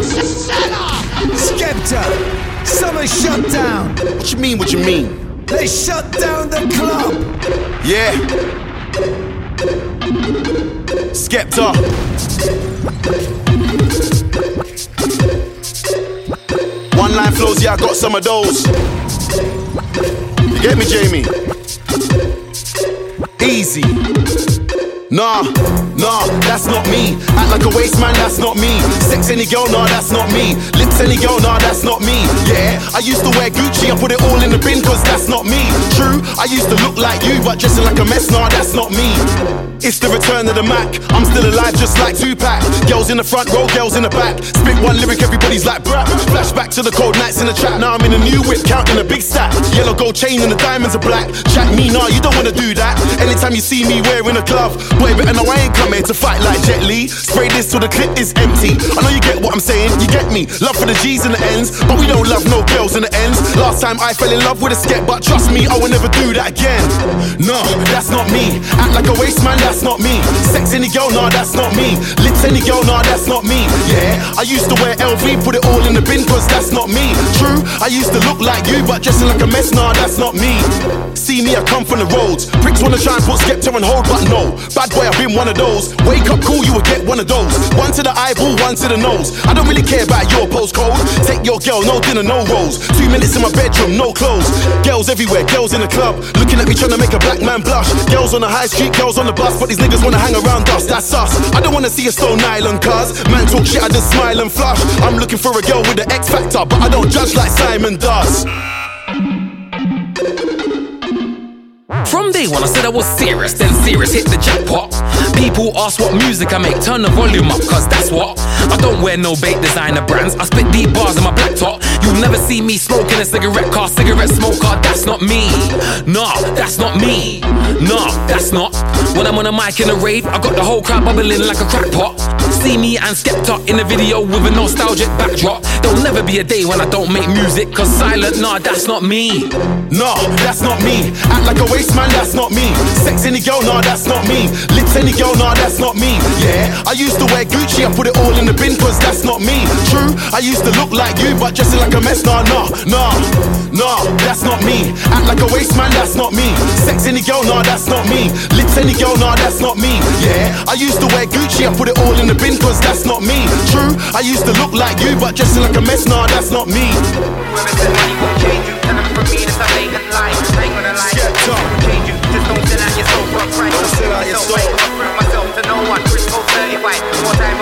Skepta, summer shut down. What you mean, what you mean? They shut down the club. Yeah. Skepta. One line flows, yeah, I got some of those. You get me, Jamie? Easy. Nah, that's not me. Act like a waste man, that's not me. Sex any girl, nah, that's not me. Lips any girl, nah, that's not me. Yeah, I used to wear Gucci, I put it all in the bin, cause that's not me. True, I used to look like you, but dressing like a mess, nah, that's not me. It's the return of the Mac. I'm still alive just like Tupac. Girls in the front row, girls in the back. Spit one lyric, everybody's like brap. Flashback to the cold nights in the trap. Now I'm in a new whip, counting a big stack. Yellow gold chain and the diamonds are black. Chat me, nah, you don't wanna do that. Anytime you see me wearing a glove, boy, better know I ain't come here to fight like Jet Li. Spray this till the clip is empty. I know you get what I'm saying, you get me. Love for the G's and the N's, but we don't love no girls in the ends. Last time I fell in love with a skep, but trust me, I will never do that again. No, that's not me. Act like a waste man, that's not me. Sex any girl, nah, that's not me. Lips any girl, nah, that's not me. Yeah, I used to wear LV, put it all in the bin, cause that's not me. True, I used to look like you, but dressing like a mess, nah, that's not me. See me, I come from the roads. Pricks wanna try and put Skepta on hold, but no. Bad boy, I've been one of those. Wake up cool, you will get one of those. One to the eyeball, one to the nose. I don't really care about your postcode. Take your girl, no dinner, no rolls. 2 minutes in my bedroom, no clothes. Girls everywhere, girls in the club, looking at me trying to make a black man blush. Girls on the high street, girls on the bus, but these niggas wanna hang around us, that's us. I don't wanna see a Stone Island cuz man talk shit, I just smile and flush. I'm looking for a girl with the X factor, but I don't judge like Simon does. From day one I said I was serious, then serious hit the jackpot. People ask what music I make, turn the volume up, cause that's what. I don't wear no bait designer brands, I spit deep bars in my black top. You'll never see me smoking a cigarette car, cigarette smoker, that's not me. Nah, that's not me. Nah, that's not. When I'm on a mic in a rave, I got the whole crowd bubbling like a crack pot. See me and Skepta in the video with a nostalgic backdrop. There'll never be a day when I don't make music, cause silent, nah, that's not me. Nah, that's not me. Act like a waste man, that's not me. Sex any girl, nah, that's not me. Lips any girl, nah, that's not me. Yeah, I used to wear Gucci, I put it all in the bin, cause that's not me. True, I used to look like you, but dressing like a mess, nah, that's not me. Act like a waste man, that's not me. Sex any girl, nah, that's not me. Lips any girl, nah, that's not me. Yeah, I used to wear Gucci, I put it all in the bin, cause that's not me. True, I used to look like you, but dressing like a mess, nah, that's not me. Women say money won't change you, tell them for me it's a thing and lie. I ain't gonna lie, it won't change you, just don't sell out your soul for a price. Don't sell out your soul. I don't prove myself to no one, Chris Cole certified, more time